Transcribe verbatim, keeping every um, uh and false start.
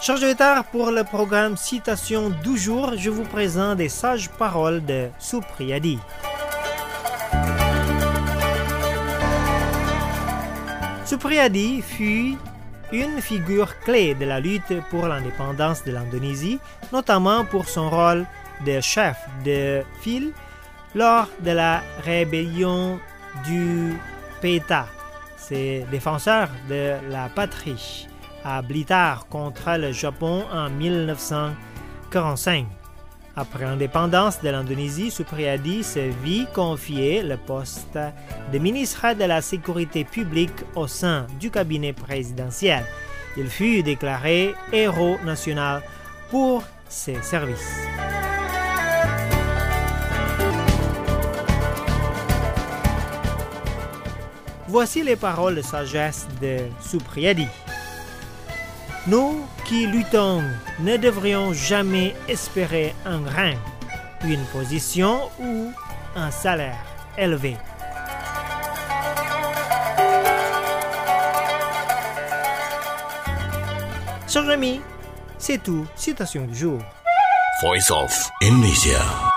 Chers auditeurs, pour le programme Citation du jour, je vous présente des sages paroles de Supriyadi. Supriyadi fut une figure clé de la lutte pour l'indépendance de l'Indonésie, notamment pour son rôle de chef de file lors de la rébellion du Peta, c'est défenseur de la patrie, à Blitar contre le Japon en mille neuf cent quarante-cinq. Après l'indépendance de l'Indonésie, Supriyadi se vit confier le poste de ministre de la Sécurité publique au sein du cabinet présidentiel. Il fut déclaré héros national pour ses services. Voici les paroles de sagesse de Supriyadi. Nous qui luttons ne devrions jamais espérer un rang, une position ou un salaire élevé. Chers amis, c'est tout. Citation du jour. Voice of Indonesia.